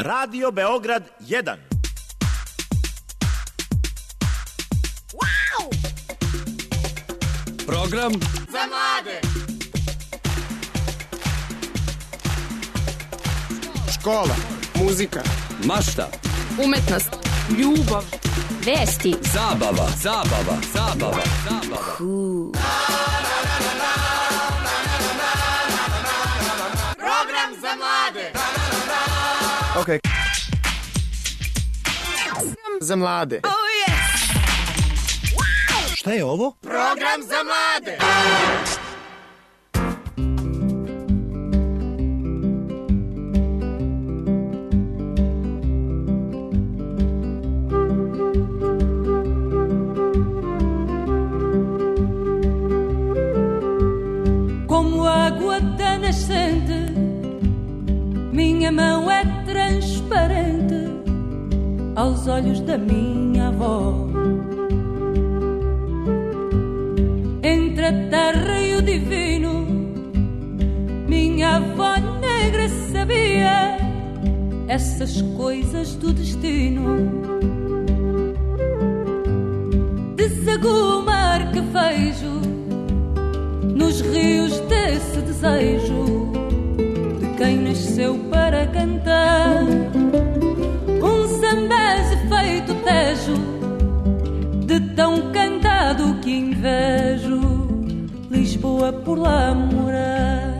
Radio Beograd 1. Wow! Program za mlade. Škola, muzika, mašta, umetnost, ljubav, vesti, zabava. Program za mlade. Ok. Za mlade. Oh yes! Wow! Šta je ovo? Program za mlade. Como água da nascente, minha mão é transparente aos olhos da minha avó. Entre a terra e o divino, minha avó negra sabia essas coisas do destino. Desagumar que vejo nos rios desse desejo de quem nasceu para cantar. Zambeze feito tejo, de tão cantado que invejo Lisboa por lá morar.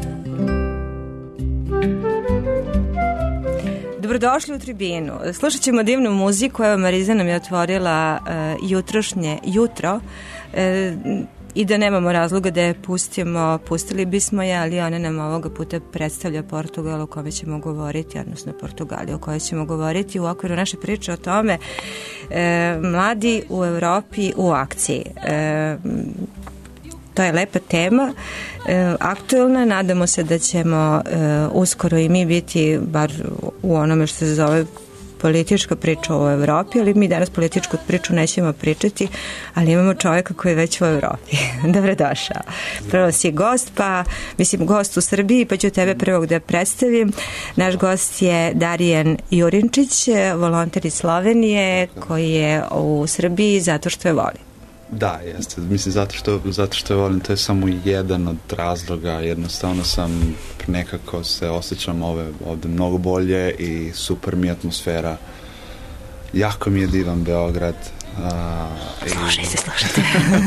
Dobrodošli u Tribinu. Slušat ćemo divnu muziku. Evo, Mariza nam je otvorila jutrošnje jutro. I da nemamo razloga da je pustimo, pustili bismo je, ali ona nam ovoga puta predstavlja Portugal o kome ćemo govoriti, odnosno Portugaliju o kojoj ćemo govoriti u okviru naše priče o tome mladi u Evropi u akciji. To je lepa tema, aktuelna, nadamo se da ćemo uskoro i mi biti, bar u onome što se zove politička priča o Evropi, ali mi danas političku priču nećemo pričati, ali imamo čovjeka koji je već u Evropi. Dobrodošao. Prvo si gost, gost u Srbiji, pa ću tebe prvog da predstavim. Naš gost je Darijan Jurinčić, volonter iz Slovenije, koji je u Srbiji zato što je voli. Da, jeste. Mislim, zato što je volim, to je samo jedan od razloga. Jednostavno nekako se osjećam ovde mnogo bolje i super mi je atmosfera. Jako mi je divan Beograd. Slušajte.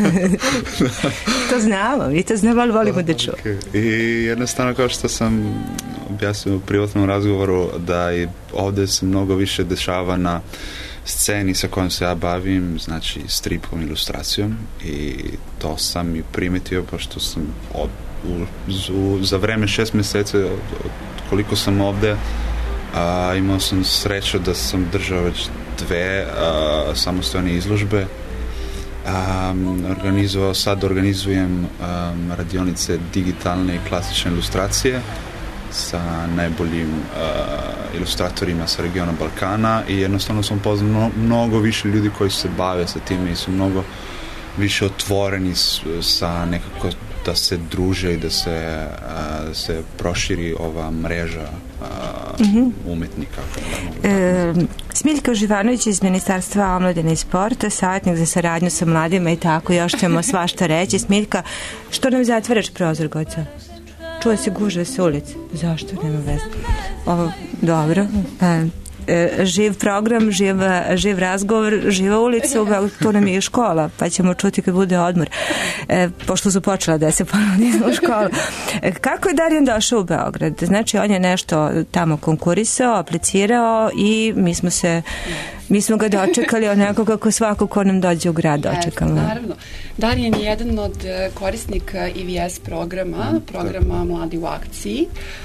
To znamo, mi to znamo, ali volimo da čujemo. I jednostavno, kao što sam objasnio u privatnom razgovoru, da i ovde se mnogo više dešava na sceni sa kojom se ja bavim, znači stripom, ilustracijom, i to sam i primetio, pošto sam za vreme 6 meseci koliko sam ovde, imao sam sreću da sam držao već 2 samostalne izložbe. Organizujem radionice digitalne i klasične ilustracije sa najboljim ilustratorima sa regiona Balkana, i jednostavno sam poznao mnogo više ljudi koji se bave sa time i su mnogo više otvoreni sa nekako da se druže i da se proširi ova mreža umetnika. Smiljka Živanović iz Ministarstva omladine i sporta, savjetnik za saradnju sa mladima i tako, još ćemo svašta reći. Smiljka, što nam zatvaraš prozor, Goca? Čuje se gužve s ulici. Zašto? Nema veze. Ovo, dobro. Živ program, živ razgovor, živa ulica, tu nam je i škola, pa ćemo čuti kad bude odmor. Pošto su počela da se ponovno u školu. Kako je Darijan došao u Beograd? Znači, on je nešto tamo konkurisao, aplicirao i mi smo ga dočekali onako kako svako ko nam dođe u grad dočekamo. Naravno. Darijan je jedan od korisnika IVS programa Mladi u akciji.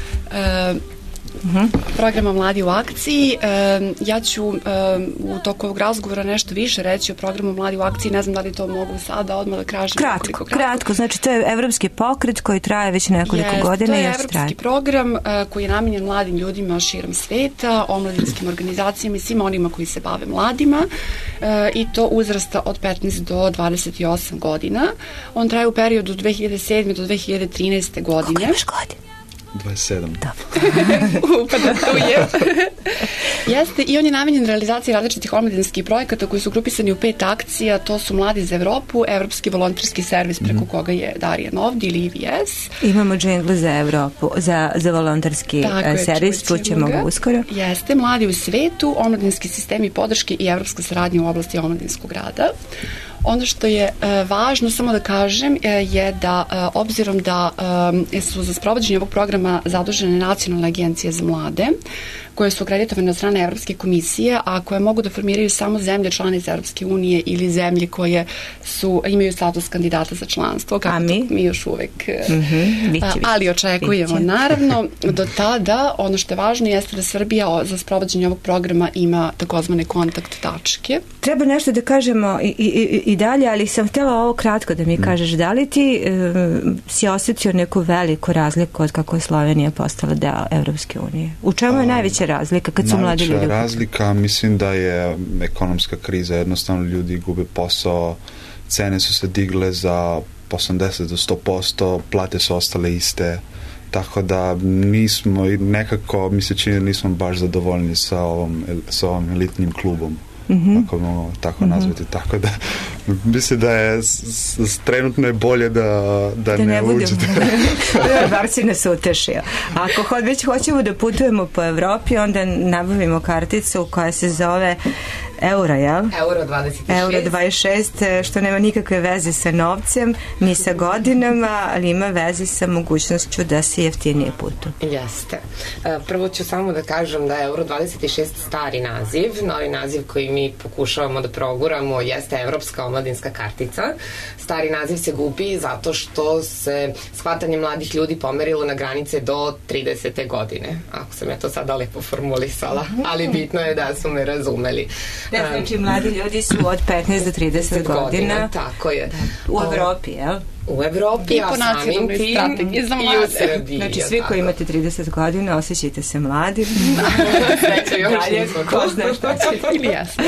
Programa Mladi u akciji. Ja ću u toku ovog razgovora nešto više reći o programu Mladi u akciji. Ne znam da li to mogu sada odmah da kažem. Kratko. Znači, to je evropski pokret koji traje već nekoliko godina. To je evropski program koji je namenjen mladim ljudima širom sveta, omladinskim organizacijama i svima onima koji se bave mladima, i to uzrasta od 15 do 28 godina. On traje u periodu 2007. do 2013. godine. Koliko imaš godina? 27. Upada tu je. Jeste, i on je namenjen realizaciji različitih omladinskih projekata koji su grupisani u 5 akcija, to su Mladi za Evropu, Evropski volonterski servis preko koga je Darijan ovdje ili IVS. Imamo džingle za Evropu, za volonterski servis, čućemo ga uskoro. Jeste, Mladi u svetu, omladinski sistemi podrške i evropska saradnja u oblasti omladinskog rada. Ono što je važno samo da kažem je da obzirom da su za sprovođenje ovog programa zadužene nacionalne agencije za mlade, koje su akreditovane od strane Evropske komisije, a koje mogu da formiraju samo zemlje članice Evropske unije ili zemlje koje imaju status kandidata za članstvo. A mi? Mi još uvek. Ali očekujemo. Naravno, do tada, ono što je važno jeste da Srbija za sprovođenje ovog programa ima takozvane kontakt tačke. Treba nešto da kažemo i dalje, ali sam htjela ovo kratko da mi kažeš. Da li ti si osjetio neku veliku razliku od kako je Slovenija postala deo Evropske unije? U čemu je najveća razlika kad su mladi ljudi? Najveća razlika, mislim da je ekonomska kriza, jednostavno ljudi gube posao, cene su se digle za 80 do 100%, plate su ostale iste, tako da nismo, nekako mi se čini da nismo baš zadovoljni sa ovom elitnim klubom. Ako mogu tako nazvati, tako da mislim da je trenutno je bolje da ne uđete. Bar si nas utešio. Ako već hoćemo da putujemo po Evropi, onda nabavimo karticu koja se zove Euro, jel? Euro 26, što nema nikakve veze sa novcem, ni sa godinama, ali ima veze sa mogućnošću da se jeftinije putuje. Jeste. Prvo ću samo da kažem da je Euro 26 stari naziv. Novi naziv koji mi pokušavamo da proguramo jeste Evropska omladinska kartica. Stari naziv se gubi zato što se shvatanje mladih ljudi pomerilo na granice do 30. godine. Ako sam ja to sada lepo formulisala, ali bitno je da su me razumeli. Znači, mladi ljudi su od 15 do 30 godina. Tako je. U Evropi, jel? U Evropi, a samim tim i u Srbiji. Znači, svi koji imate 30 godina, osjećajte se mladim. Sreće, još nismo. Ko zna šta će ili jasno.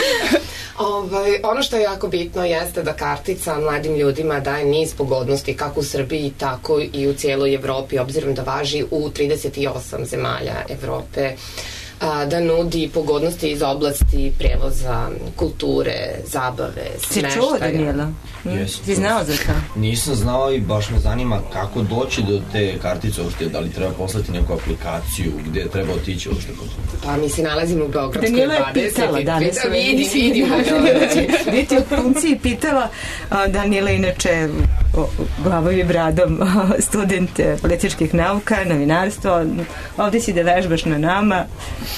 Ono što je jako bitno jeste da kartica mladim ljudima daje niz pogodnosti kako u Srbiji, tako i u cijeloj Evropi, obzirom da važi u 38 zemalja Evrope, da nudi pogodnosti iz oblasti prevoza, kulture, zabave, smeštaja. Si čuo, Danijela? Si znao za to? Nisam znao i baš me zanima kako doći do te kartice uopšte, da li treba poslati neku aplikaciju, gde treba otići uopšte? Pa mi se nalazimo u Beogradskoj 20. Danijela je pitala danas. Vidim. Vidite, u funkciji pitala, Danijela inače glavom i bradom student političkih nauka, novinarstvo, ovdje si da vežbaš na nama.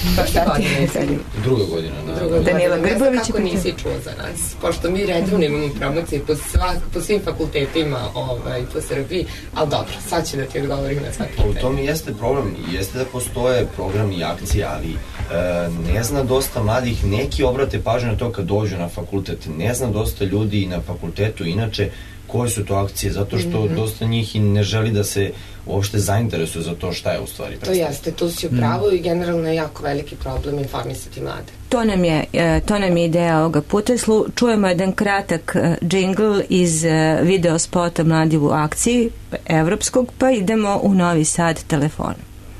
Druga godina. Danijela Grbović. Kako nisi čuo za nas? Pošto mi redovno imamo promocije po svim fakultetima po Srbiji, ali dobro, sad ću da ti odgovorim na svaki pitanje. U tom jeste problem, jeste da postoje programi i akcije, ali ne zna dosta mladih, neki obrate pažnju na to kad dođu na fakultet, ne zna dosta ljudi na fakultetu, inače koje su to akcije, zato što dosta njih i ne želi da se uopšte zainteresuje za to šta je u stvari predstavlja. To jeste, tu si u pravu i generalno je jako veliki problem informisati mlade. To nam je ideja ovoga puta. Čujemo jedan kratak džingl iz video spota Mladi u akciji evropskog, pa idemo u Novi Sad telefonom.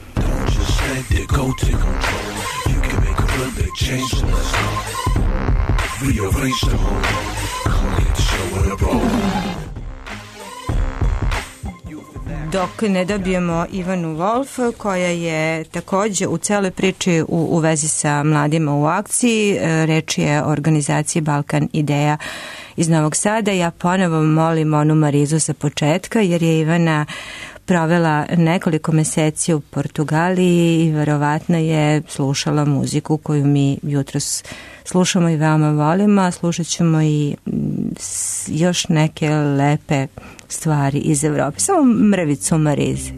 Dok ne dobijemo Ivanu Wolf, koja je takođe u celoj priči u vezi sa mladima u akciji, reč je o organizaciji Balkan Ideja iz Novog Sada. Ja ponovo molim onu Marizu sa početka, jer je Ivana provela nekoliko meseci u Portugaliji i verovatno je slušala muziku koju mi jutros slušamo i veoma volimo, a slušat ćemo i još neke lepe stvari iz Evrope. Samo mrvicu Marize.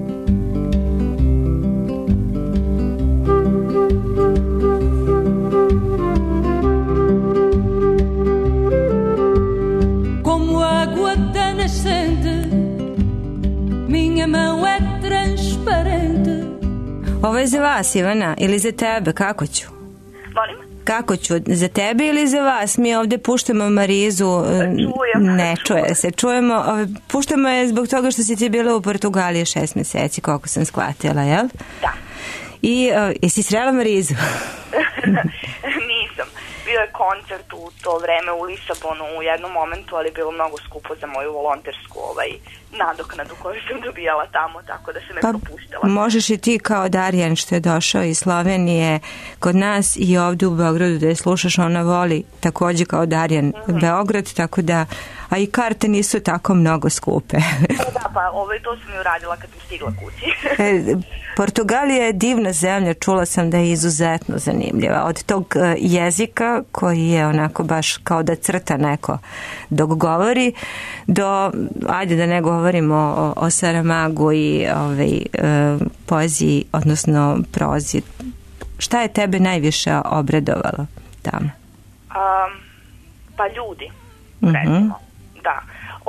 Como água da nascente, minha mão é transparente. Ovo je za vas, Ivana, ili za tebe, kako ću? Molim? Kako ću? Za tebe ili za vas? Mi ovde puštamo Marizu. Ne čuje se. Čujemo, puštamo je zbog toga što si ti bila u Portugaliji 6 meseci, koliko sam shvatila, jel? Da. I jesi srela Marizu? Nisam. Bio je koncert u to vreme u Lisabonu u jednom momentu, ali je bilo mnogo skupo za moju volontersku nadoknadu koju sam dobijala tamo, tako da se ne propuštala. Možeš i ti kao Darjan što je došao iz Slovenije kod nas i ovde u Beogradu da je slušaš, ona voli takođe kao Darjan Beograd, tako da, a i karte nisu tako mnogo skupe. Da, pa to sam i uradila kad sam stigla kući. Portugalija je divna zemlja, čula sam da je izuzetno zanimljiva. Od tog jezika koji je onako baš kao da crta neko dok govori, do, ajde da ne govorimo o Saramagu i poeziji, odnosno prozi. Šta je tebe najviše obradovalo tamo? Pa ljudi, recimo. Da.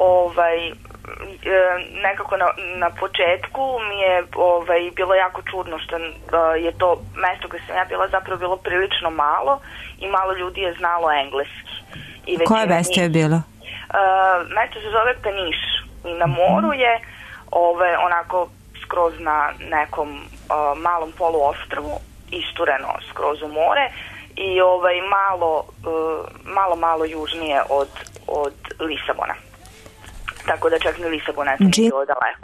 Nekako na početku mi je bilo jako čudno što je to mesto gde sam ja bila zapravo bilo prilično malo i malo ljudi je znalo engleski. Koje mesto je bilo? Mesto se zove Peniš i na moru je onako skroz na nekom malom poluostrvu, istureno skroz u more i malo južnije od Lisabona. Tako da čak ni Lisabon ne sam bilo daleko.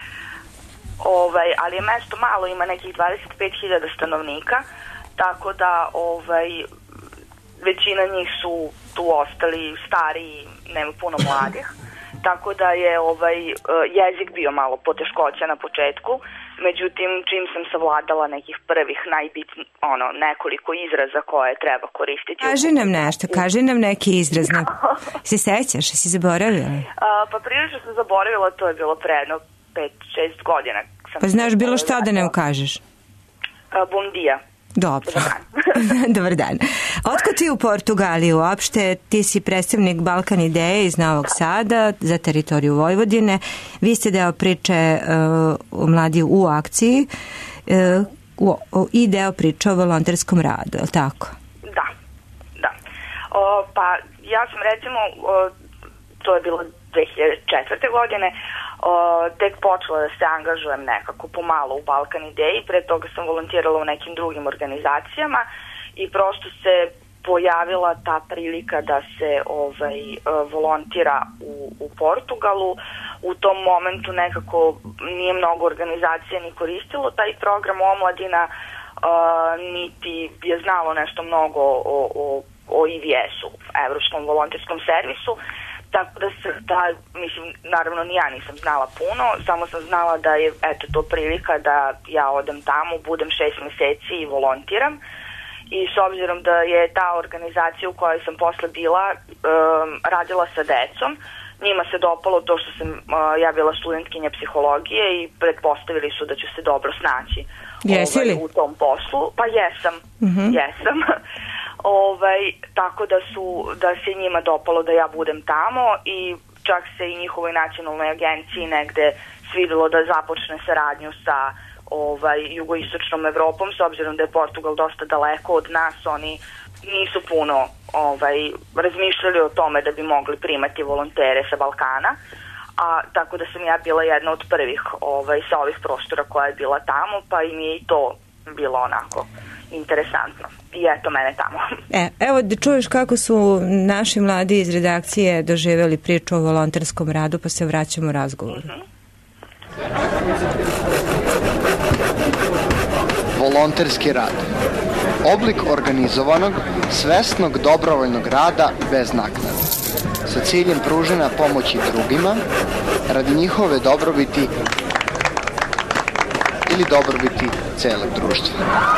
Ali je mesto malo, ima nekih 25.000 stanovnika, tako da većina njih su tu ostali stariji, nema puno mladih, tako da je jezik bio malo poteškoća na početku, međutim čim sam savladala nekih prvih nekoliko izraza koje treba koristiti. Kaži nam neki izraz. Se sećaš, si zaboravila? Pa prilično sam zaboravila, to je bilo pre jedno 5-6 godina. Pa znaš bilo šta da ne kažeš? Bom dia. Dobro. Dobar dan. Otko ti u Portugaliji uopšte? Ti si predstavnik Balkan Ideje iz Novog Sada za teritoriju Vojvodine. Vi ste deo priče Mladi u akciji i deo priče o volonterskom radu, je li tako? Da. Pa ja sam recimo, to je bilo 2004. godine, tek počela da se angažujem nekako pomalo u Balkan Ideji, pre toga sam volontirala u nekim drugim organizacijama i prosto se pojavila ta prilika da se volontira u Portugalu. U tom momentu nekako nije mnogo organizacija ni koristilo taj program omladina, niti je znalo nešto mnogo o IVS-u, Evropskom volonterskom servisu. Tako da naravno ni ja nisam znala puno, samo sam znala da je to prilika da ja odem tamo, budem 6 meseci i volontiram. I s obzirom da je ta organizacija u kojoj sam posle bila radila sa decom, njima se dopalo to što sam ja bila studentkinja psihologije i pretpostavili su da ću se dobro snaći u tom poslu. Pa jesam. Tako da se njima dopalo da ja budem tamo i čak se i njihovoj nacionalnoj agenciji negde svidelo da započne saradnju sa jugoistočnom Evropom, s obzirom da je Portugal dosta daleko od nas, oni nisu puno razmišljali o tome da bi mogli primati volontere sa Balkana, tako da sam ja bila jedna od prvih sa ovih prostora koja je bila tamo, pa im je i to bilo onako interesantno. I eto mene tamo. Evo da čuješ kako su naši mladi iz redakcije doživjeli priču o volonterskom radu, pa se vraćamo razgovoru. Volonterski rad. Oblik organizovanog, svesnog dobrovoljnog rada bez naknade, sa ciljem pružanja pomoći drugima, radi njihove dobrobiti ili dobrobiti celog društva.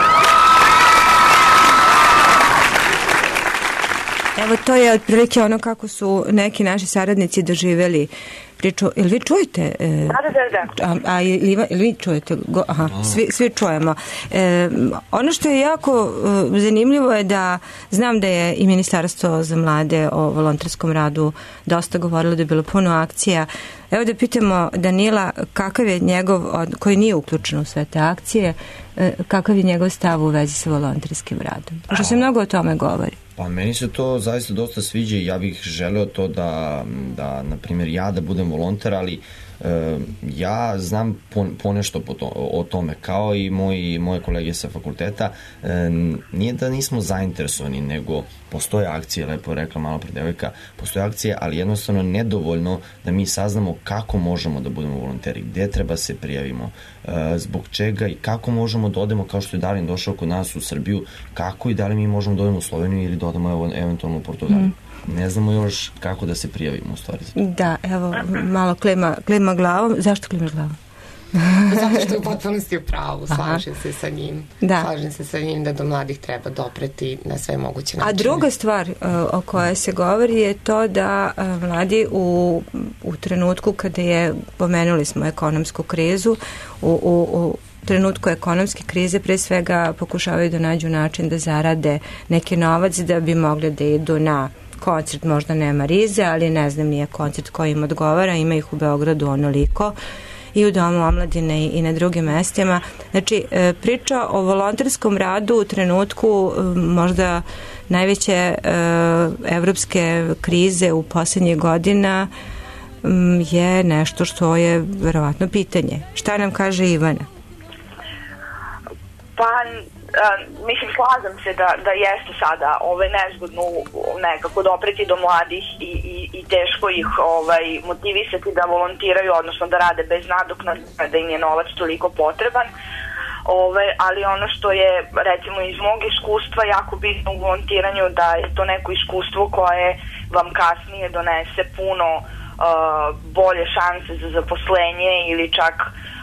Evo to je otprilike ono kako su neki naši saradnici doživjeli priču. Jel vi čujete? Da. Jel vi čujete? Aha, svi čujemo. Ono što je jako zanimljivo je da znam da je i Ministarstvo za mlade o volonterskom radu dosta govorilo, da je bilo puno akcija. Evo da pitamo Danila kakav je njegov, koji nije uključen u sve te akcije, kakav je njegov stav u vezi sa volonterskim radom? Pošto se mnogo o tome govori. Pa meni se to zaista dosta sviđa i ja bih želeo to da na primjer, ja da budem volonter, ali ja znam ponešto o tome, kao i moje kolege sa fakulteta. Nije da nismo zainteresovani, nego postoje akcije, lepo je rekla malo pre devojka, postoje akcije, ali jednostavno nedovoljno da mi saznamo kako možemo da budemo volonteri, gde treba se prijavimo, zbog čega i kako možemo da odemo, kao što je Darin došao kod nas u Srbiju, kako i da li mi možemo da odemo u Sloveniju ili da odemo eventualno u Portugaliju. Ne znamo još kako da se prijavimo u stvari. Da, evo, malo klima glavom. Zašto klimaš glavom? Zato što je u potpunosti u pravu, slažem se sa njim. Slažem se sa njim da do mladih treba dopreti na sve moguće načine. A druga stvar o kojoj se govori je to da mladi u trenutku kada je, pomenuli smo ekonomsku krizu, u trenutku ekonomske krize pre svega pokušavaju da nađu način da zarade neki novac da bi mogli da idu na koncert, možda nema Rize, ali ne znam, nije koncert koji im odgovara, ima ih u Beogradu onoliko i u Domu omladine i na drugim mestima. Znači, priča o volonterskom radu u trenutku možda najveće evropske krize u poslednjih godina je nešto što je verovatno pitanje. Šta nam kaže Ivana? Pa, mislim, slažem se da jeste sada nezgodno nekako dopreti do mladih i teško ih motivisati da volontiraju, odnosno da rade bez nadoknade, da im je novac toliko potreban. Ali ono što je, recimo, iz mog iskustva jako bitno u volontiranju, da je to neko iskustvo koje vam kasnije donese puno bolje šanse za zaposlenje ili čak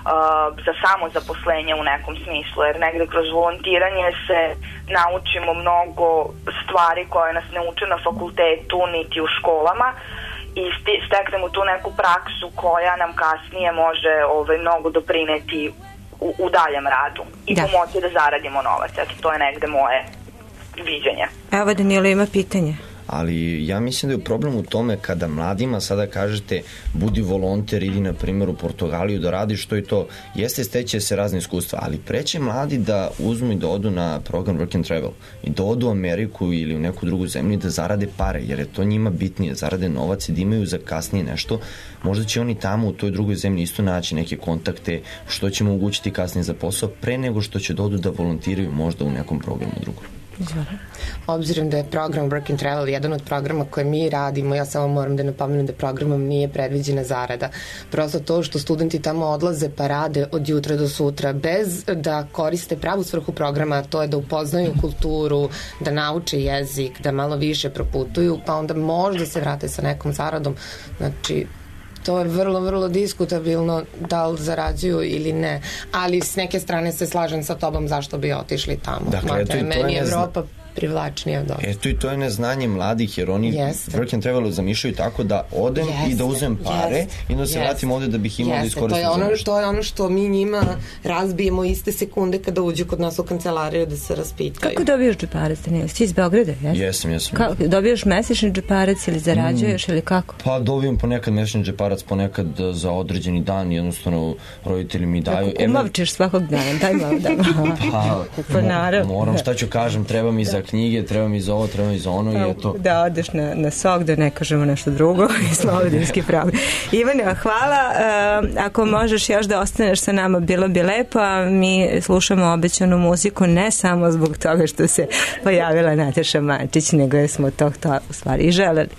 za samozaposlenje u nekom smislu, jer negde kroz volontiranje se naučimo mnogo stvari koje nas ne uče na fakultetu niti u školama i steknemo tu neku praksu koja nam kasnije može mnogo doprineti u daljem radu i pomoći da zaradimo novac. Eto, to je negde moje viđenje. Evo, Danilo ima pitanje. Ali ja mislim da je problem u tome kada mladima sada kažete budi volonter, idi na primjer u Portugaliju da radiš to i to, jeste steće se razne iskustva, ali preće mladi da uzmu i da odu na program Work and Travel i da odu u Ameriku ili u neku drugu zemlju da zarade pare, jer je to njima bitnije, zarade novac i da imaju za kasnije nešto, možda će oni tamo u toj drugoj zemlji isto naći neke kontakte što će mu omogućiti kasnije za posao pre nego što će da odu da volontiraju možda u nekom programu drugom. Obzirom da je program Work and Travel jedan od programa koje mi radimo, ja samo moram da napomenem da programom nije predviđena zarada. Prosto to što studenti tamo odlaze pa rade od jutra do sutra bez da koriste pravu svrhu programa, to je da upoznaju kulturu, da nauče jezik, da malo više proputuju, pa onda možda se vrate sa nekom zaradom. Znači, to je vrlo, vrlo diskutabilno da li zarađuju ili ne, ali s neke strane se slažem sa tobom zašto bi otišli tamo. Dakle, meni je Evropa privlačnija od ovdje. Eto i to je neznanje mladih, jer oni Work and Travel zamišljaju tako da odem i da uzem pare i da se vratim ovde da bih imao da iskoristim za nešto. To je ono što mi njima razbijemo iste sekunde kada uđu kod nas u kancelariju da se raspitaju. Kako dobijaš džeparac? Si iz Beograda? Jesam. Dobijaš mesečni džeparac ili zarađuješ ili kako? Pa dobijem ponekad mesečni džeparac, ponekad za određeni dan, jednostavno roditelji mi daju. Umavčeš svakog dana, daj malo da. Pa naravno. Moram, šta ću kažem, treba mi za knjige, treba mi za ovo, treba mi za ono i eto. Da odeš na sok, da ne kažemo nešto drugo i slovenski program. Ivane, hvala. Ako možeš još da ostaneš sa nama, bilo bi lepo, a mi slušamo obećanu muziku ne samo zbog toga što se pojavila Nataša Mančić, nego smo to u stvari i želeli.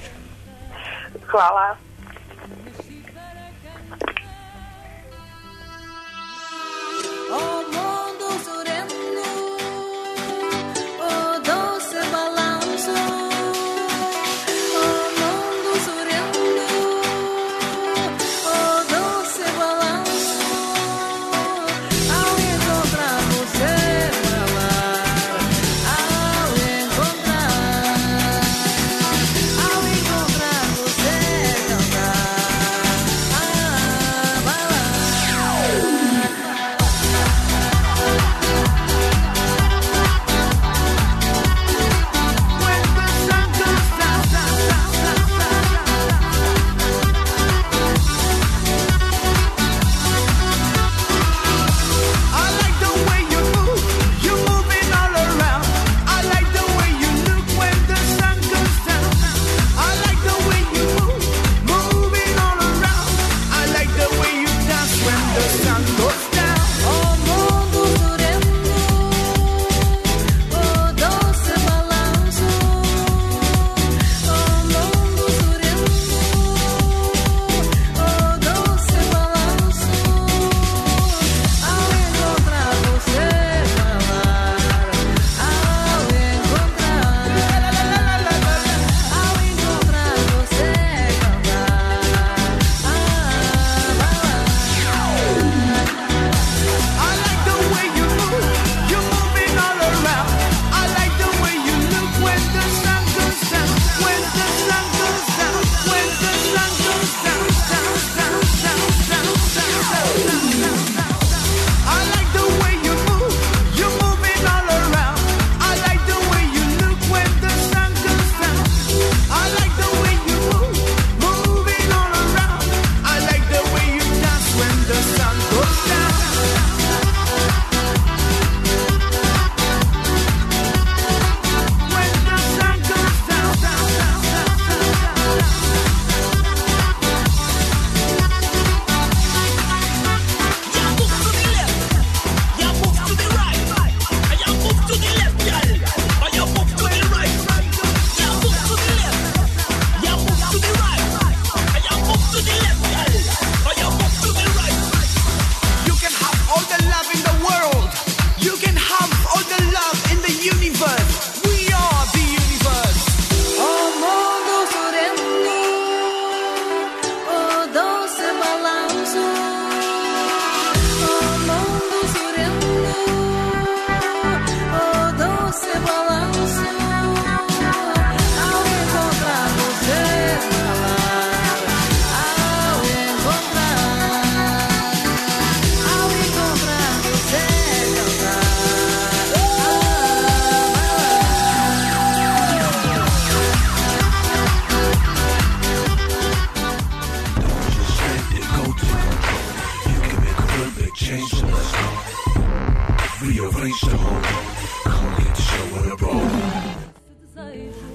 Hvala. Ao encontrar você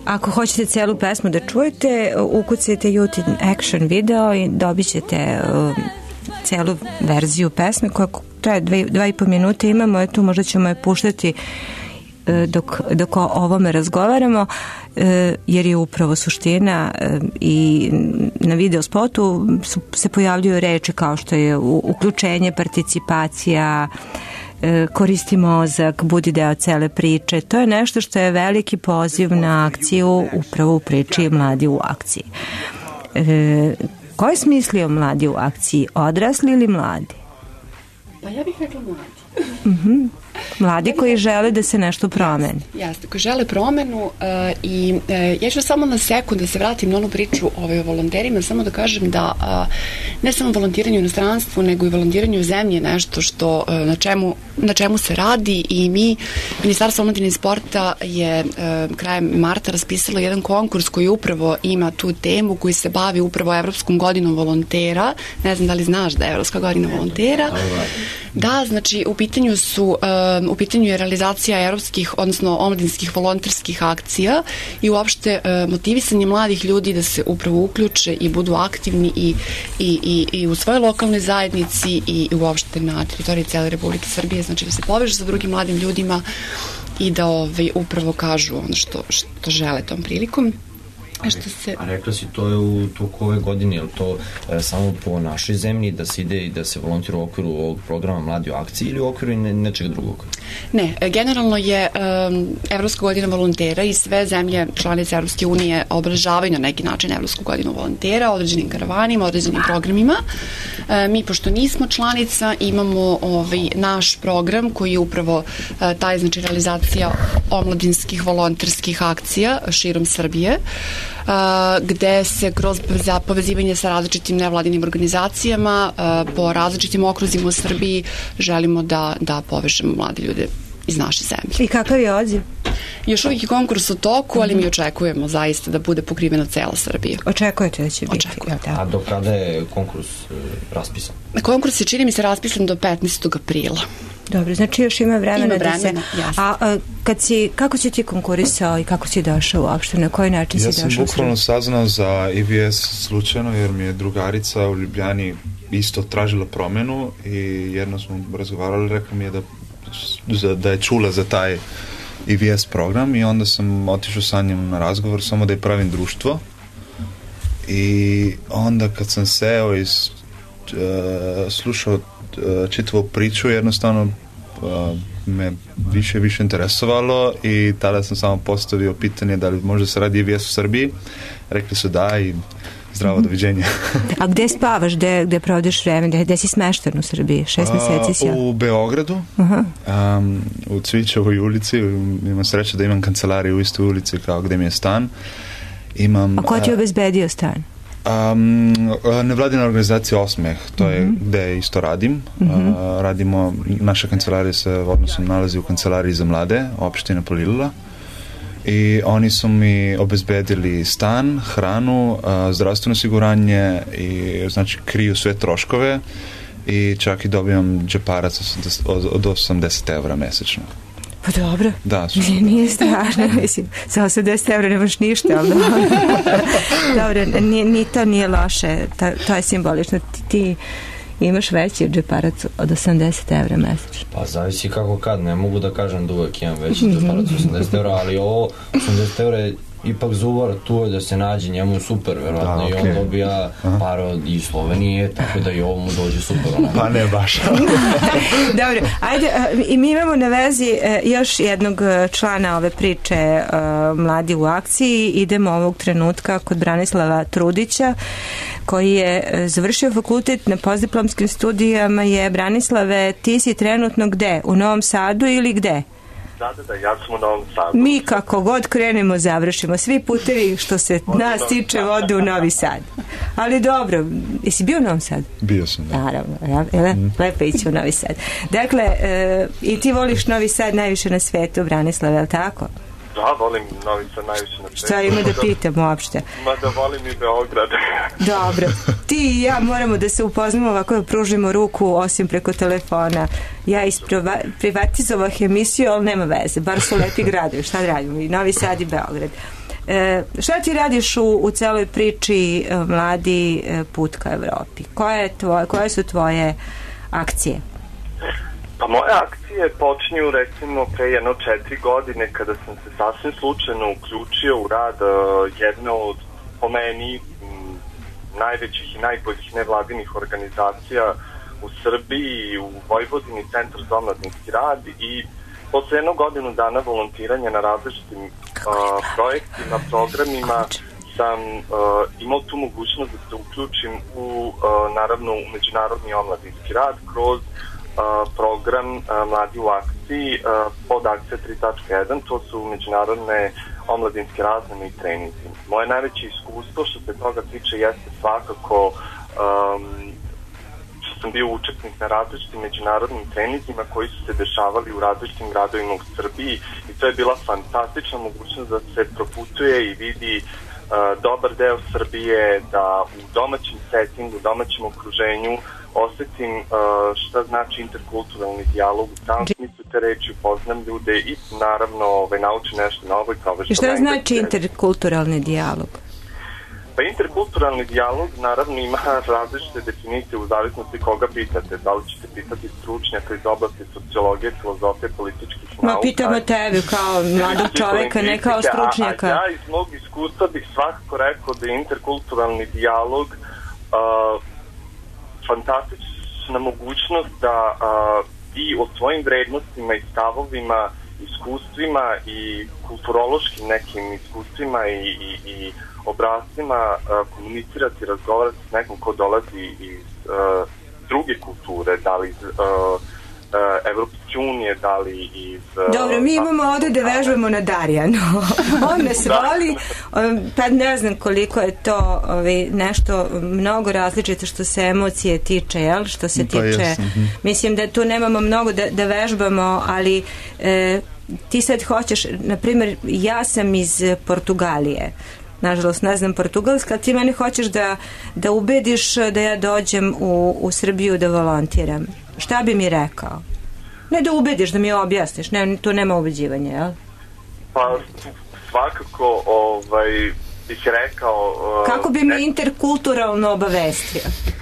Ako hoćete celu pesmu da čujete, ukucajte YouTube Action video i dobit ćete celu verziju pesme koja traje 2,5 minute. Imamo je tu, možda ćemo je puštati dok o ovome razgovaramo, jer je upravo suština i na video spotu se pojavljuju reči kao što je uključenje, participacija, koristi mozak, budi deo cele priče. To je nešto što je veliki poziv na akciju upravo u priči Mladi u akciji. Ko je smislio Mladi u akciji? Odrasli ili mladi? Pa ja bih rekla mladi. Mladi koji žele da se nešto promeni. Jasno, koji žele promenu i ja ću samo na sekund da se vratim na onu priču o volonterima, samo da kažem da ne samo volontiranje u inostranstvu, nego i volontiranje u zemlji je nešto što, na čemu se radi i mi, Ministarstvo omladine i sporta je krajem marta raspisalo jedan konkurs koji upravo ima tu temu, koji se bavi upravo Evropskom godinom volontera. Ne znam da li znaš da je Evropska godina volontera. Da, znači u pitanju je realizacija evropskih, odnosno omladinskih volonterskih akcija i uopšte motivisanje mladih ljudi da se upravo uključe i budu aktivni i u svojoj lokalnoj zajednici i uopšte na teritoriji cele Republike Srbije, znači da se povežu sa drugim mladim ljudima i da upravo kažu ono što žele tom prilikom. A rekla si, to je u toku ove godine, je li to samo po našoj zemlji da se ide i da se volontira u okviru ovog programa Mladi u akciji ili u okviru nečeg drugog? Ne, generalno je Evropska godina volontera i sve zemlje članice Evropske unije obeležavaju na neki način Evropsku godinu volontera, određenim karavanima, određenim programima. Mi, pošto nismo članica, imamo naš program koji je upravo taj, znači, realizacija omladinskih volonterskih akcija širom Srbije, gde se kroz povezivanje sa različitim nevladinim organizacijama po različitim okruzima u Srbiji želimo da povežemo mlade ljude iz naše zemlje. I kakav je odziv? Još uvijek je konkurs u toku, ali mi očekujemo zaista da bude pokrivena cela Srbija. Očekujete da će biti? A do kada je konkurs raspisan? Konkurs je, čini mi se, raspisan do 15. aprila. Dobro, znači još ima vremena da se... A kako si ti konkurisao i kako si došao uopšte? Na koji način si došao? Ja sam bukvalno saznao za IVS slučajno, jer mi je drugarica u Ljubljani isto tražila promenu i jedno smo razgovarali, rekla mi je da je čula za taj IVS program i onda sam otišao sa njim na razgovor samo da je pravim društvo i onda kad sam seo i slušao čitavu priču, jednostavno me više interesovalo i tada sam samo postavio pitanje da li može se radi IVS u Srbiji. Rekli su da i zdravo, doviđenja. A gde spavaš, gde provodiš vreme, gde si smešten u Srbiji? 6 meseci si? U Beogradu, u Cvićevoj ulici, imam sreće da imam kancelariju u istoj ulici kao gde mi je stan. A ko ti je obezbedio stan? Nevladina organizacija Osmeh, to je gde isto radim. Radimo, naša kancelarija se odnosno nalazi u kancelariji za mlade, opština Palilula. I oni su mi obezbedili stan, hranu, zdravstveno osiguranje i znači kriju sve troškove i čak i dobijam džeparac od 80 evra mesečno. Pa dobro. Da, nije strašno, mislim, za 80 evra nemaš ništa, ali dobro, ni to nije loše, to je simbolično, ti imaš veći džeparac od 80 evra mesečno. Pa zavisi kako kad, ne mogu da kažem da uvek imam veći džeparac od 80 evra, ali ovo 80 evra je ipak zuvar tu je da se nađe njemu super, verovatno, i on dobija par iz Slovenije, tako da i ovo mu dođe super. Pa ne baš. Dobro, ajde, i mi imamo na vezi još jednog člana ove priče Mladi u akciji. Idemo ovog trenutka kod Branislava Trudića, koji je završio fakultet na postdiplomskim studijama. Branislave, ti si trenutno gde? U Novom Sadu ili gde? Da, ja sam u Novom Sadu. Mi kako god krenemo, završimo. Svi putevi što se nas tiče vode u Novi Sad. Ali dobro, jesi bio u Novom Sadu? Bio sam, da. Naravno, lepo ići u Novi Sad. Dakle, i ti voliš Novi Sad najviše na svetu, Branislave, je li tako? Da, volim Novi Sad najviše na svetu. Šta ima da pitam uopšte? Ma da volim i Beograd. Dobro, ti i ja moramo da se upoznamo ovako, da pružimo ruku osim preko telefona. Ja privatizovah emisiju, ali nema veze, bar su lepi gradovi, šta da radimo, i Novi Sad i Beograd. Šta ti radiš u celoj priči Mladi put ka Evropi? Koje su tvoje akcije? Pa moje akcije počinju recimo pre 4 godine kada sam se sasvim slučajno uključio u rad jedne od, po meni, najvećih i najboljih nevladinih organizacija u Srbiji i u Vojvodini, Centar za omladinski rad, i posle 1 godinu dana volontiranja na različitim projektima, programima sam imao tu mogućnost da se uključim u međunarodni omladinski rad kroz program Mladi u akciji pod akcija 3.1, to su međunarodne omladinske razmene i treninzi. Moje najveće iskustvo što se toga tiče jeste svakako što sam bio učesnik na različitim međunarodnim treninzima koji su se dešavali u različitim gradovima u Srbiji, i to je bila fantastična mogućnost da se proputuje i vidi dobar deo Srbije, da u domaćem settingu, u domaćem okruženju osetim šta znači interkulturalni dijalog u pravom smislu te reči, upoznam ljude i naravno naučim nešto novo i kao što šta znači interkulturalni dijalog? Pa interkulturalni dijalog naravno ima različite definicije u zavisnosti koga pitate. Da li ćete pitati stručnjaka iz oblasti sociologije, filozofije, političkih nauka? Pitamo tebe kao mladog čoveka, ne kao stručnjaka. A ja iz mog iskustva bih svakako rekao da je interkulturalni dijalog fantastična mogućnost da i o svojim vrednostima i stavovima, iskustvima i kulturološkim nekim iskustvima i obrascima komunicirati, razgovarati s nekom ko dolazi iz druge kulture, da li iz Evropske unije, da li iz... Dobro, mi imamo ovde da vežbamo na Darijanu. On nas voli, pa ne znam koliko je to nešto mnogo različito što se emocije tiče, jel? Što se tiče... Mislim da tu nemamo mnogo da vežbamo, ali ti sad hoćeš, na primjer, ja sam iz Portugalije. Nažalost, ne znam portugalska, ali ti mene hoćeš da ubediš da ja dođem u Srbiju da volontiram. Šta bi mi rekao? Ne da ubediš, da mi objasniš. Ne, tu nema ubeđivanja, jel? Pa, svakako, bih rekao... Kako bi me interkulturalno obavestio?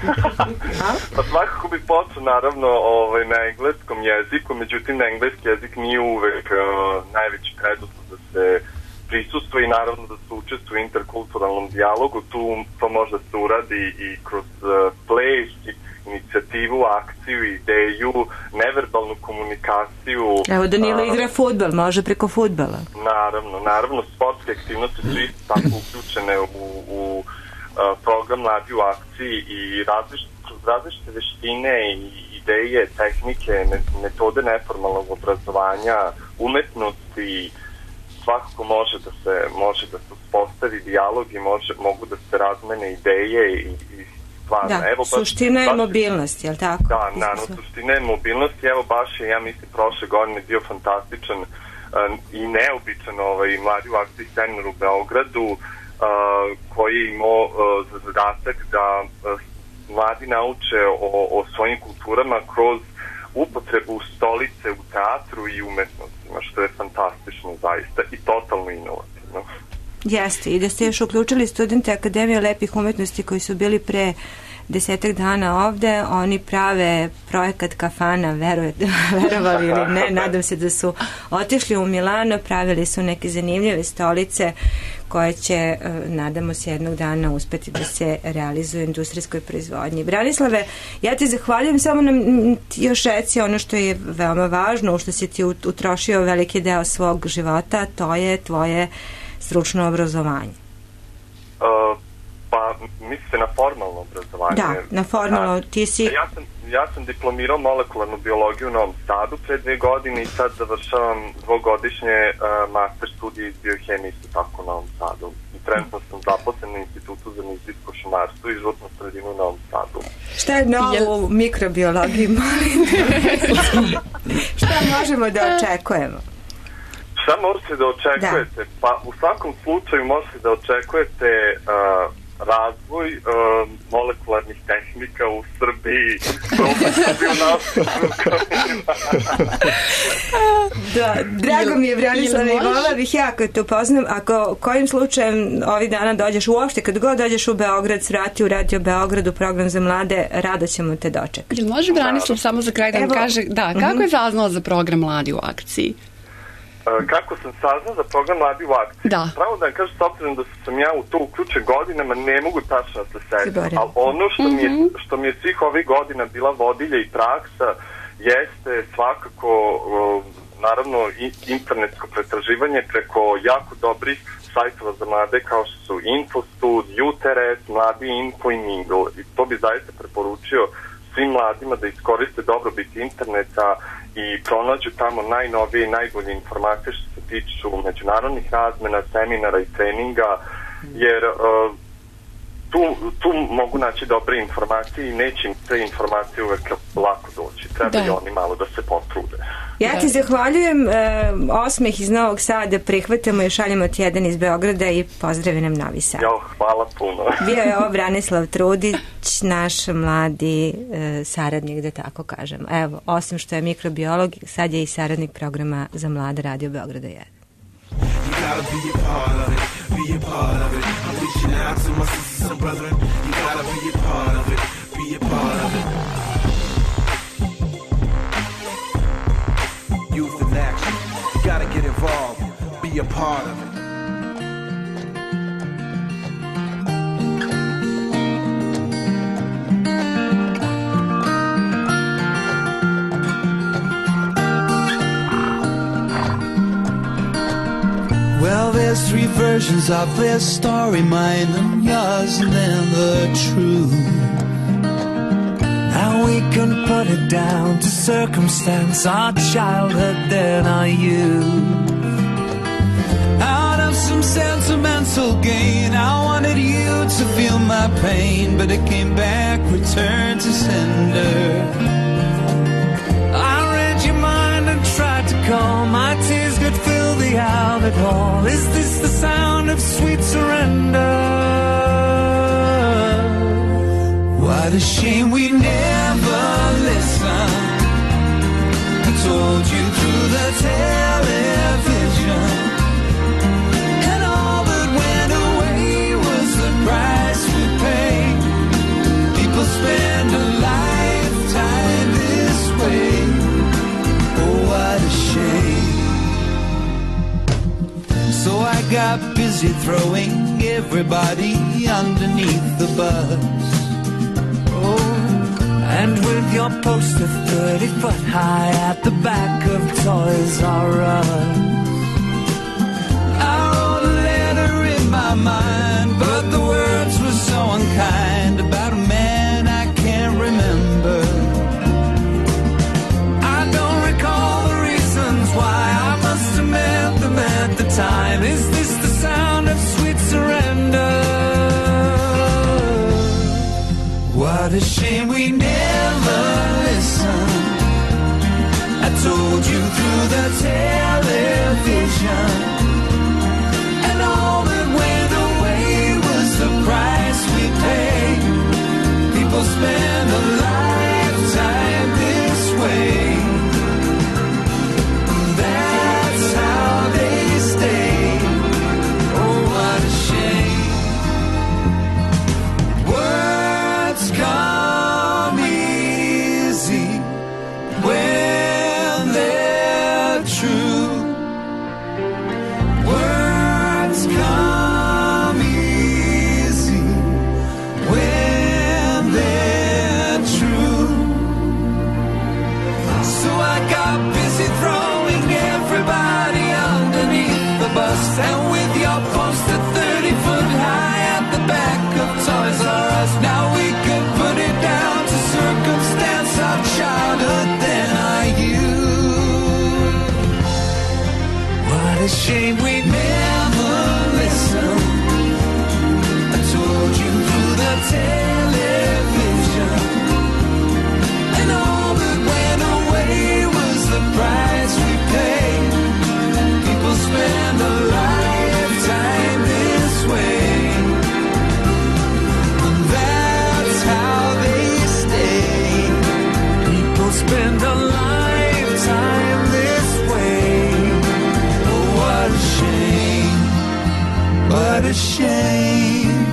Pa svakako bi počeo, naravno, na engleskom jeziku, međutim, na engleski jezik nije uvek najveći preduslov da se prisustuje i naravno da se učestvuje u interkulturalnom dijalogu. To može se uradi i kroz ples, inicijativu, akciju, ideju, neverbalnu komunikaciju. Evo, Danilo igra fudbal, može preko fudbala. Naravno, sportske aktivnosti su isto tako uključene u program Mladi u akciji i različite veštine i ideje, tehnike, metode neformalnog obrazovanja, umetnosti, svakako može da se uspostavi dijalog i mogu da se razmene ideje i stvarno. Da, suština je mobilnost, jel tako? Da, naravno, suština je mobilnost i evo baš je, ja mislim, prošle godine bio fantastičan i neobičan Mladi u akciji seminar u Beogradu koji je imao zadatak da mladi nauče o svojim kulturama kroz upotrebu stolice u teatru i umetnostima, što je fantastično zaista i totalno inovativno. Jeste, i da ste još uključili studente Akademije lepih umetnosti koji su bili pre 10 dana ovde, oni prave projekat kafana, verovali ili ne, nadam se da su otišli u Milano, pravili su neke zanimljive stolice koje će, nadamo se, jednog dana uspeti da se realizuju u industrijskoj proizvodnji. Branislave, ja ti zahvaljujem, samo nam još reci ono što je veoma važno, u što si ti utrošio veliki deo svog života, to je tvoje stručno obrazovanje. Pa, mislite na formalno obrazovanje? Da, na formalno. Ti si... Ja sam diplomirao molekularnu biologiju u Novom Sadu pre 2 godine i sad završavam 2-godišnje master studije iz biohemije isto tako u Novom Sadu. I trenutno sam zaposlen na Institutu za nizijsko šumarstvo i životnu sredinu u Novom Sadu. Šta je novo u mikrobiologiji, molim? Šta možemo da očekujemo? Šta možete da očekujete? Da. Pa u svakom slučaju možete da očekujete razvoj molekularnih tehnika u Srbiji. Da, drago mi je, Branislava, i volila bih jako to poznam. Ako kojim slučajem ovih dana dođeš, uopšte kad god dođeš u Beograd, svrati u Radio Beogradu program za mlade, rado ćemo te dočekati. Jel može Branislav samo za kraj da nam kaže, kako je saznao za program Mladi u akciji? Kako sam saznao za program Mladi u akciji? Da. Pravo da vam kažem, s obzirom da sam ja u to uključen godinama, ne mogu tačno da se setim. Ali ono što mi je svih ovih godina bila vodilja i praksa jeste svakako, naravno, internetsko pretraživanje preko jako dobrih sajtova za mlade kao što su Infostud, UTRS, Mladi Info i Mingle. I to bi zaista preporučio svim mladima da iskoriste dobrobit interneta i pronađu tamo najnovije i najbolje informacije što se tiču međunarodnih razmena, seminara i treninga, jer tu mogu naći dobre informacije i neće im te informacije uvek lako doći. Treba i oni malo da se potrude. Ja ti zahvaljujem, osmeh iz Novog Sada prihvatamo i šaljemo ti jedan iz Beograda i pozdravi nam Novi Sad. Hvala puno. Bio je ovo Branislav Trudić, naš mladi saradnik, da tako kažem. Evo, osim što je mikrobiolog, sad je i saradnik programa za mlade Radio Beograda 1. Youth in action, you gotta get involved, be a part of it. Well, there's three versions of this story, mine and yours, and then the truth. Now we can put it down to circumstance, our childhood, then our youth. Out of some sentimental gain, I wanted you to feel my pain, but it came back, returned to sender. I read your mind and tried to calm, my tears could fill the outlet hall. Is this the sound of sweet surrender? What a shame we never listened. I told you through the television, and all that went away was the price we paid. People spend a lifetime this way. Oh, what a shame. So I got busy throwing everybody underneath the bus. And with your poster 30 foot high at the back of Toys R Us, I wrote a letter in my mind, but the words were so unkind, about a man I can't remember. I don't recall the reasons why, I must have met them at the time. Is this the sound of sweet surrender? What a shame we never listened. I told you through the television, and all that went away was the price we paid. People spend a lifetime this way. That's how they stay. Oh, what a shame. Words come easy when they're true. Words come easy when they're true. So I got busy throwing everybody underneath the bus, and with your poster 30 foot high at the back of Toys R Us, now we could put it down to circumstance, our childhood, then our youth. What a shame we never listened. I told you through the television, and all that went away was the price we paid. People spend a lifetime this way. what a shame.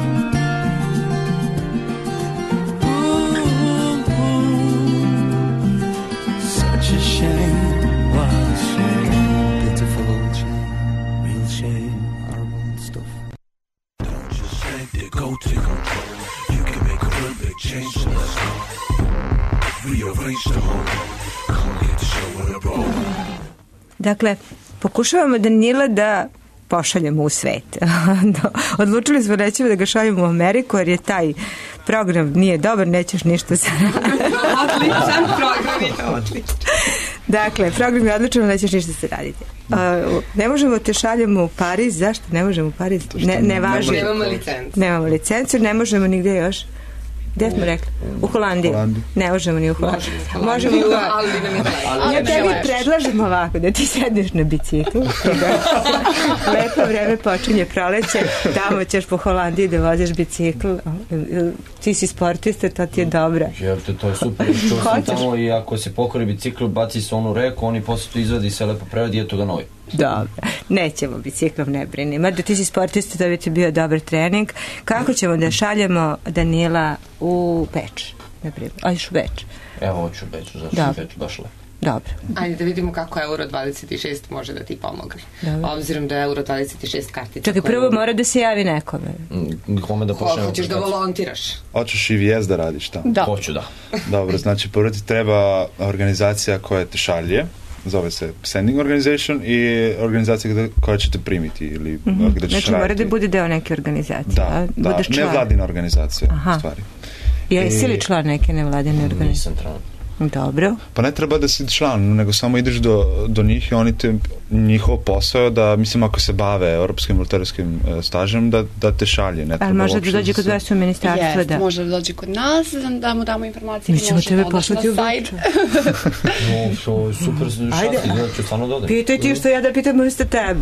Such a shame, what a shame. Pitiful shame, real shame, horrible stuff. Don't just let it go, take control. You can make a real big change, so let's go. Rearrange the whole. Come get the show on the road. Dakle, pokušavamo Danila da pošaljemo u svet. Odlučili smo da ga šaljemo u Ameriku, jer je taj program nije dobar, nećeš ništa sa Odličan program, odličan. Dakle, program je odličan, nećeš ništa se raditi. Ne možemo te šaljemo u Pariz. Zašto ne možemo u Pariz? Ne važi. Nemamo licencu, ne možemo nigde još. Gde smo rekli? U Holandiji. Ne možemo ni u Holandiji. Možemo i u Holandiji. Ja tebi predlažem ovako, da ti sedneš na biciklu. Lepo vreme počinje proleće, tamo ćeš po Holandiji da voziš bicikl. Ti si sportista, to ti je dobro. Jevte, to je super. Čuo sam tamo i ako se pokori bicikl, baci se onu reku, oni posle to izvadi, se lepo prevadi i eto ga novi. Dobro, nećemo biciklom, ne brini. Mada ti si sportista, to bi ti bio dobar trening. Kako ćemo da šaljemo Danila u Beč? Ajš u Beč? Evo, hoću u Beču, zašto u Beču baš lepo. Dobro. Ajde da vidimo kako Euro 26 može da ti pomogne. Obzirom da je Euro 26 kartica. Čekaj, prvo mora da se javi nekome. Kome da pošljemo? Hoćeš da volontiraš? Hoćeš i vijest da radiš tamo? Da. Hoću, da. Dobro, znači prvo ti treba organizacija koja te šalje, zove se Sending Organization, i organizacija koja će te primiti ili gde ćeš znači, raditi. mora da bude deo neke organizacije. Da, nevladina organizacija, u stvari. Jesi li član neke nevladine organizacije? Nisam član. Dobro. Pa ne treba da si član, nego samo ideš do njih i oni te, njihov posao da, mislim, ako se bave europskim volonterskim stažem, da te šalje. Ali može da dođe kod vas u ministarstvo? Jeste, može da dođe kod nas, da mu damo informacije. Mi ćemo tebe poslati u Beču. Super, ću stvarno dodati. Pitaj ti što ja da pitam isto tebe.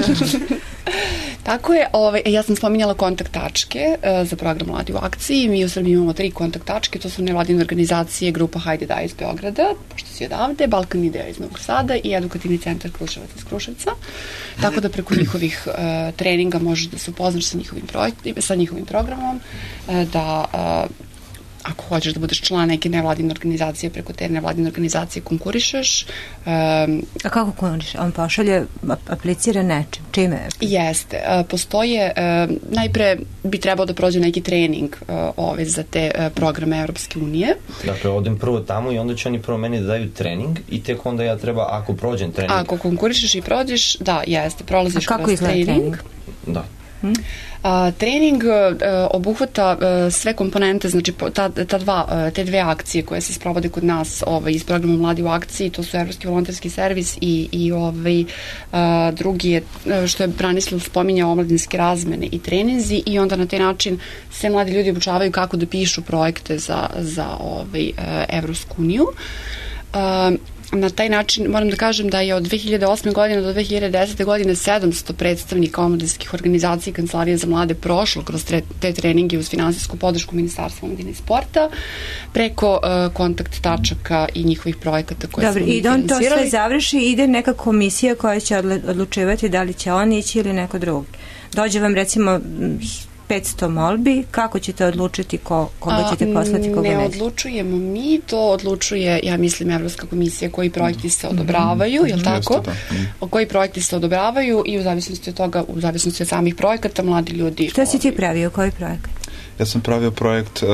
Tako je, ja sam spominjala kontakt tačke za program Mladi u akciji. Mi u Srbiji imamo 3 kontakt tačke, to su nevladine organizacije, grupa Hajde daj iz Beograda, pošto si odavde, Balkan Idea iz Novog Sada i edukativni centar Kruševac iz Kruševca. Tako da preko njihovih treninga možeš da se upoznaš sa njihovim programom, da ako hoćeš da budeš član neke nevladine organizacije, preko te nevladine organizacije konkurišeš. A kako konkurišeš? On pošalje, aplicira nečim? Čime? Jeste. Postoje, najpre bi trebao da prođe neki trening za te programe Evropske unije. Dakle, odem prvo tamo i onda će oni prvo meni da daju trening i tek onda ja treba, ako prođem trening... Ako konkurišeš i prođeš, da, jeste, prolaziš kroz trening. Da. Trening obuhvata sve komponente, znači te dve akcije koje se sprovode kod nas iz programa Mladi u akciji, to su Evropski volonterski servis i drugi je, što je Branislav spominjao, omladinske razmene i treninzi, i onda na taj način sve mladi ljudi obučavaju kako da pišu projekte za Evropsku uniju. Na taj način moram da kažem da je od 2008. godine do 2010. godine 700 predstavnika omladinskih organizacija i kancelarija za mlade prošlo kroz te treninge uz finansijsku podršku Ministarstva omladine i sporta preko kontakt tačaka i njihovih projekata koje smo finansirali. Dobro, i on to sve završi i ide neka komisija koja će odlučivati da li će on ići ili neko drugi. Dođe vam recimo 500 molbi, kako ćete odlučiti koga ćete poslati, koga ne? Ne odlučujemo mi, to odlučuje, ja mislim, Evropska komisija, koji projekti se odobravaju, je li tako? Koji projekti se odobravaju i u zavisnosti od toga, u zavisnosti od samih projekata, mladi ljudi... Šta si ti pravio, koji projekat? Ja sam pravio projekt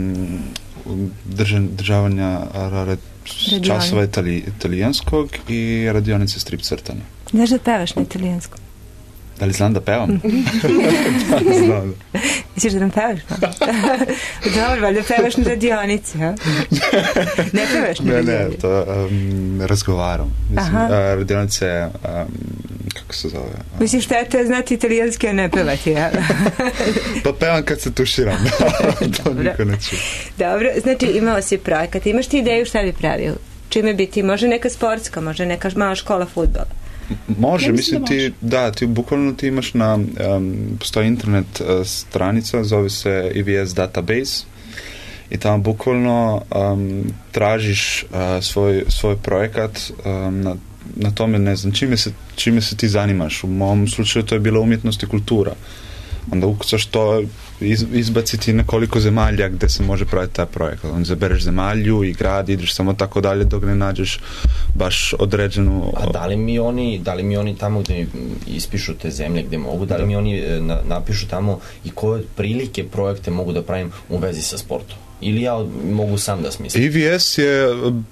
državanja časova italijanskog i radionice strip crtanja. Znaš da pevaš na italijanskom? Da li znam da pevam? Znam. Misliš da nam pevaš? Dobro, valjda pevaš na radionici, ha? Ne pevaš na radionici? Ne, to razgovaram. Radionica je, kako se zove? Mislim, šta je to znati italijanski, a ne pevati, ja? Pa pevam kad se tuširam. To niko ne čuje. Dobro, znači imao si projekat. Imaš ti ideju šta bi pravio? Čime bi ti? Može neka sportska, može neka mala škola fudbala? Može, mislim ti bukvalno ti imaš postoji internet stranica, zove se EVS Database i tamo bukvalno tražiš svoj projekat na tome, ne znam, čime se ti zanimaš. U mom slučaju to je bila umjetnost i kultura. onda ukucaš to, izbaciti nekoliko zemalja gde se može praviti taj projekat. Onda zabereš zemalju i grad, ideš samo tako dalje dok ne nađeš baš određenu... A da li mi oni tamo gde mi ispišu te zemlje gde mogu, da li mi oni napišu tamo i koje prilike projekte mogu da pravim u vezi sa sportom? Ili ja mogu sam da smislim? EVS je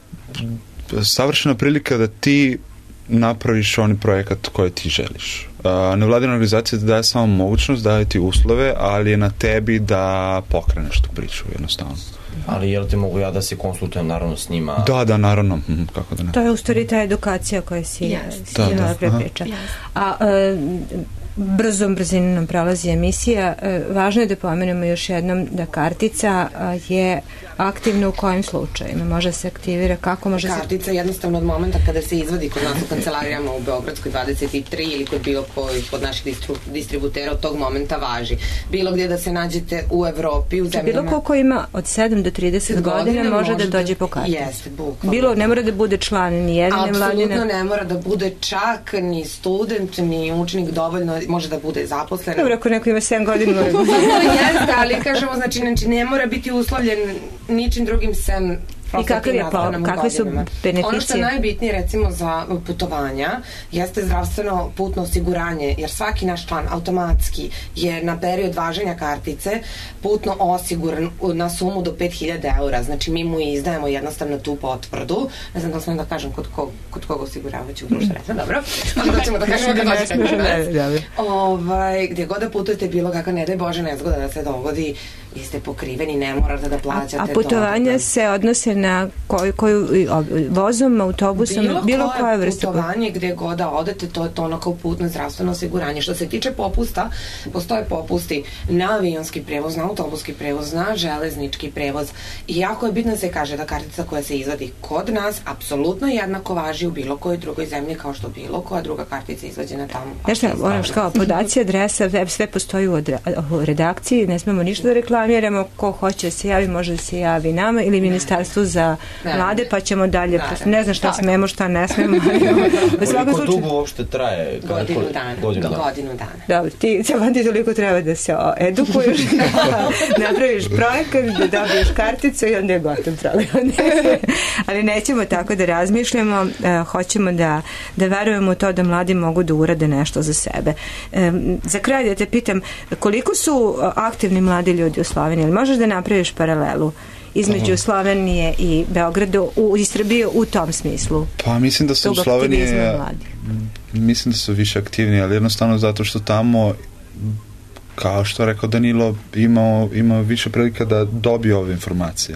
savršena prilika da ti napraviš onaj projekat koji ti želiš. Nevladina organizacija ti daje samo mogućnost, daje ti uslove, ali je na tebi da pokreneš tu priču, jednostavno. Ali jel te mogu ja da se konsultujem naravno s njima? Da, naravno. Kako da ne? To je u stvari ta edukacija koja si imala prepriča. A brzom brzinom prolazi emisija. Važno je da pomenemo još jednom da kartica je aktivna u kojim slučajima? Može se aktivira? Kako može se... Kartica jednostavno od momenta kada se izvadi kod nas u kancelarijama u Beogradskoj 23 ili kod bilo koji od naših distributera od tog momenta važi. Bilo gdje da se nađete u Evropi, u zemljama... Bilo ko ima od 7 do 30 godina može da dođe po karticu. Jeste, bukvalno. Bilo, ne mora da bude član ni jedne nevladine... Apsolutno ne mora da bude čak ni student, ni učenik, dovoljno može da bude zaposlen. Dobro, ako neko ima 7 godina... Jeste, ali kažemo, znači ne mora biti uslovljen ničim drugim sem i kakve su beneficije? Ono što je najbitnije recimo za putovanja jeste zdravstveno putno osiguranje, jer svaki naš član automatski je na period važenja kartice putno osiguran na sumu do 5.000 eura, znači mi mu izdajemo jednostavno tu potvrdu, ne znam da smijem da kažem kod koga osiguravajućeg društva, dobro, onda ćemo da kažemo da dođete kod nas. Gdje god da putujete, bilo kakva, ne daj Bože, nezgoda da se dogodi, vi ste pokriveni, ne morate da plaćate. A putovanja se odnose na koju vozom, autobusom, bilo koje vrste putovanje gdje god da odete, to je to ono kao putno zdravstveno osiguranje. Što se tiče popusta, postoje popusti na avionski prevoz, na autobuski prevoz, na železnički prevoz i jako je bitno da se kaže da kartica koja se izvadi kod nas apsolutno jednako važi u bilo kojoj drugoj zemlji kao što bilo koja druga kartica izvađena tamo. Znaš šta, ono kao podaci, adresa, sve postoji u redakciji, ne smemo ništa da reklamiramo, ko hoće da se javi, može da se javi nama ili ministarstvu za mlade, pa ćemo dalje. Ne znam šta smemo, šta ne smemo. Koliko dugo uopšte traje? Godinu dana. Dobro, ti toliko treba da se edukuješ, napraviš projekat, da dobiješ karticu i onda je gotov program. Ali nećemo tako da razmišljamo, hoćemo da verujemo u to da mladi mogu da urade nešto za sebe. Za kraj da te pitam, koliko su aktivni mladi ljudi u Sloveniji? Ali možeš da napraviš paralelu između Slovenije i Beograda i Srbije u tom smislu? Pa mislim da su u Sloveniji mislim da su više aktivni, ali jednostavno zato što tamo, kao što rekao Danilo, ima više prilika da dobije ove informacije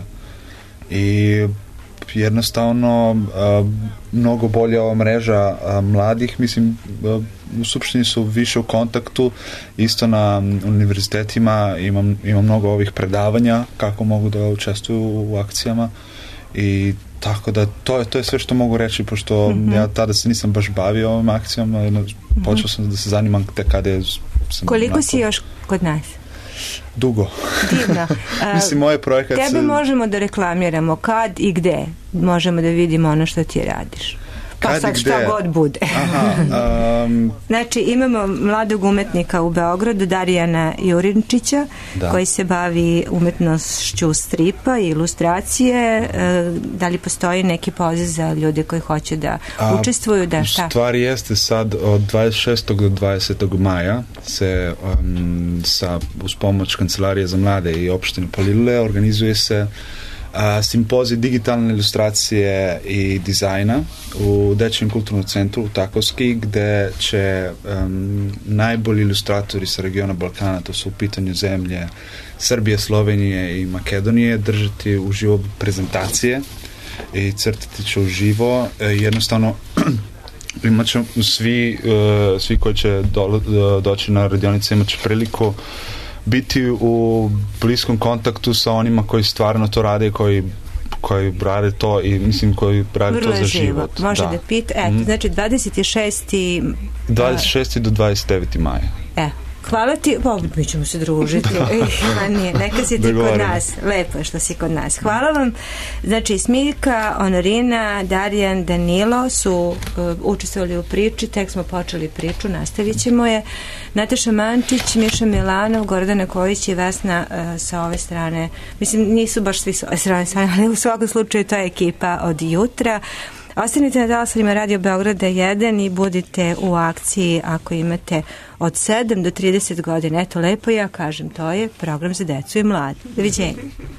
i jednostavno mnogo bolja ova mreža mladih, mislim u Skupštini su više u kontaktu, isto na univerzitetima ima mnogo ovih predavanja kako mogu da učestvuju u akcijama i tako da to je sve što mogu reći, pošto ja tada se nisam baš bavio ovim akcijama, počeo sam da se zanimam kada sam... Koliko si još kod nas? Dugo. Divno. Mislim, moj projekat... Tebe možemo da reklamiramo kad i gde možemo da vidimo ono što ti radiš. Pa sad šta god bude. Znači, imamo mladog umetnika u Beogradu, Darijana Jurinčića, koji se bavi umetnošću stripa i ilustracije. Da li postoji neki poziv za ljude koji hoće da učestvuju? Da, šta? Stvari jeste sad od 26. do 20. maja se uz pomoć Kancelarije za mlade i opštine Palilule organizuje se simpozij digitalne ilustracije i dizajna u Dečjem kulturnom centru u Takovski, gde će najbolji ilustratori sa regiona Balkana, to su u pitanju zemlje Srbije, Slovenije i Makedonije, držati uživo prezentacije i crtati će uživo. Jednostavno imat će svi koji će doći na radionice imat će priliku biti u bliskom kontaktu sa onima koji stvarno to rade, koji rade to i mislim koji rade to za život. Može da pita. Znači 26. do 29. maja. Hvala ti, mi ćemo se družiti. Neka si ti kod nas. Lepo je što si kod nas. Hvala vam. Znači, Smiljka, Onorina, Darijan, Danilo su učestvovali u priči, tek smo počeli priču, nastavit ćemo je. Nataša Mančić, Miša Milanov, Gordana Kojić i Vesna sa ove strane. Mislim, nisu baš svi sa ove strane, ali u svakom slučaju to je ekipa od jutra. Ostanite na talasima Radio Beograda 1 i budite u akciji ako imate od 7 do 30 godina. Eto, lepo ja kažem, to je program za decu i mlade. Doviđenja.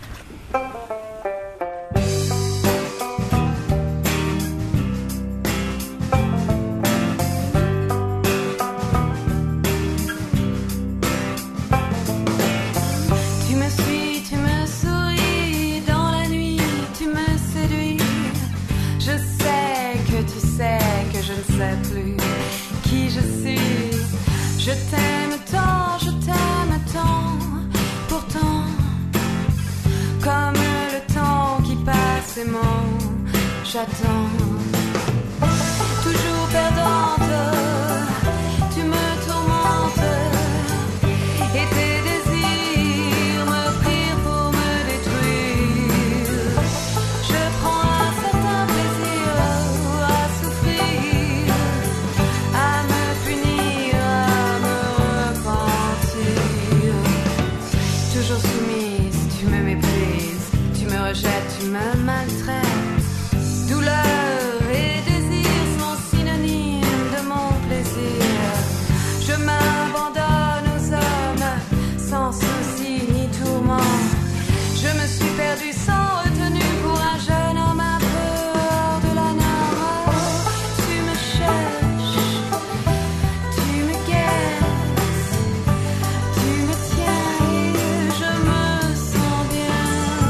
Je t'aime tant, pourtant, comme le temps qui passe aimant, j'attends. Toujours perdante, tu me tourmentes, et tes désirs me prirent pour me détruire. Je prends un certain plaisir à souffrir, à me punir, à me repentir. Toujours soumise, tu me méprises, tu me rejettes, tu me maltraites. Douleur et désir sont synonymes de mon plaisir. Je m'abandonne aux hommes sans souci ni tourment. Je me suis perdue sans retenue pour un jeune homme un peu hors de la norme. Tu me cherches, tu me guettes, tu me tiens et je me sens bien.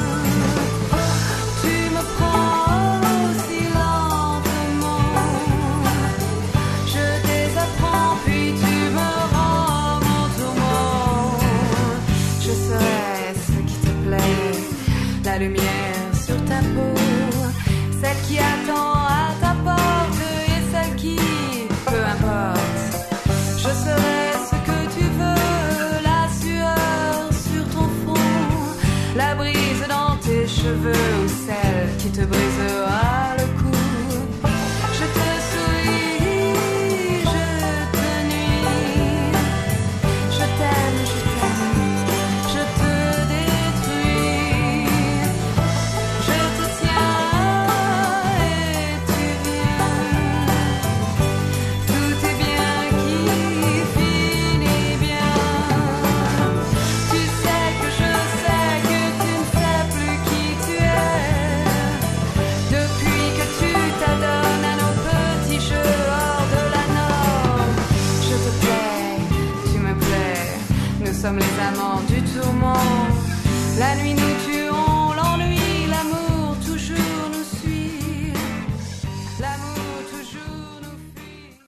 Tu me prends aussi lentement, je désapprends puis tu me rends mon tourment. Je serai ce qui te plaît, la lumière sur ta peau, celle qui attend à ta porte et celle qui, peu importe. Je serai ce que tu veux, la sueur sur ton front, la brise dans tes cheveux ou celle qui te brisera le cou. Je te souris, je te nuis, je t'aime, je te détruis. Je te tiens et tu viens. Tout est bien qui finit bien. Tu sais que je sais que tu ne sais plus qui tu es. Depuis que tu t'adonnes à nos petits jeux hors de la norme. Je te plais, tu me plais, nous sommes les amants du tourment. La nuit nous tue.